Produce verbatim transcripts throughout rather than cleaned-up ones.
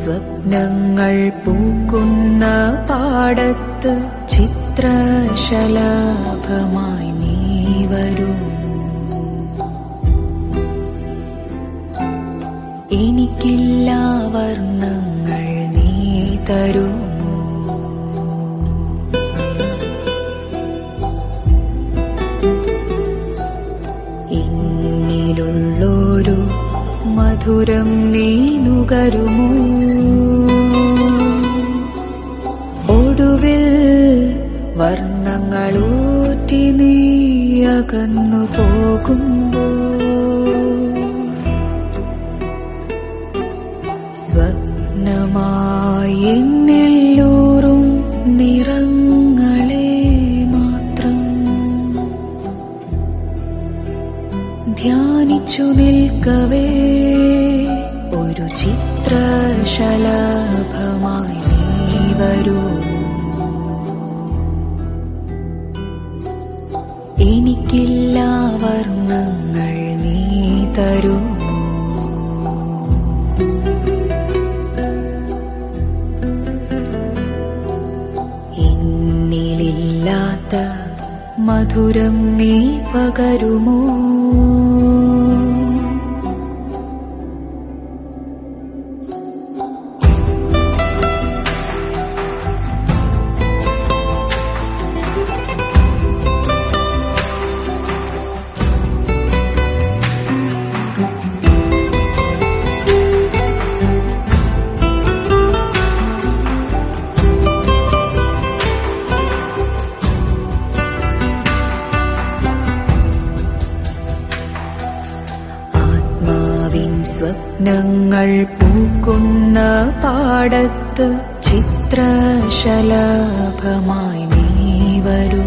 സ്വപ്നങ്ങൾ പൂക്കുന്ന പാടത്ത് ചിത്രശലഭമായി നീ വരൂ. എനിക്കില്ല വർണ്ണങ്ങൾ നീ തരുമോ? എന്നിലുള്ളൊരു മധുരം നീ നുകരുമോ? ഒടുവിൽ വർണ്ണങ്ങളൂറ്റി നീ അകന്നു പോകുമ്പോൾ സ്വപ്നമായി എന്നിലൂറും നിറങ്ങളെ മാത്രം ധ്യാനിച്ചു നിൽക്കവേ ഒരു ചിത്രശലഭമായി നീ വരൂ. എനിക്കില്ല വർണ്ണങ്ങൾ നീ തരുമോ? എന്നിലില്ലാത്ത മധുരം നീ പകരുമോ? സ്വപ്നങ്ങൾ പൂക്കുന്ന പാടത്ത് ചിത്രശലഭമായി നീ വരൂ.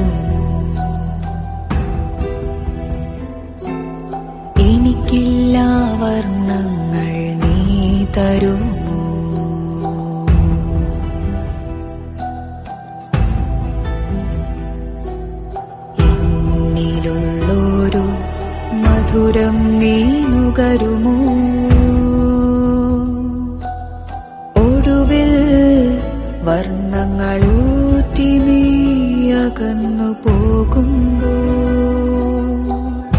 എനിക്കില്ല വർണ്ണങ്ങൾ നീ തരുമോ? എന്നിലുള്ളൊരു മധുരം നീ നുകരുമോ? ഒടുവിൽ വർണ്ണങ്ങളൂറ്റി നീ അകന്നു പോകുമ്പോൾ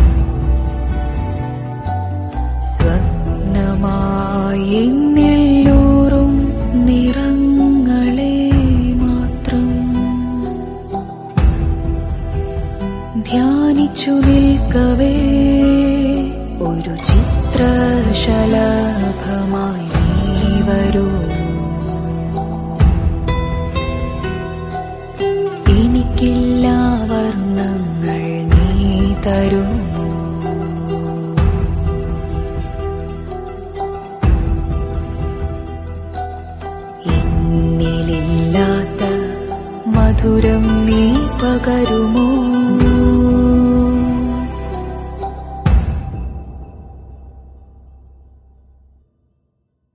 സ്വപ്നമായി എന്നിലൂറും നിറങ്ങളെ മാത്രം ധ്യാനിച്ചു നിൽക്കവേ ഒരു ചിത്രശലഭമായി നീ വരൂ. എനിക്കില്ല വർണ്ണങ്ങൾ നീ തരുമോ? എന്നിലില്ലാത്ത മധുരം നീ പകരുമോ?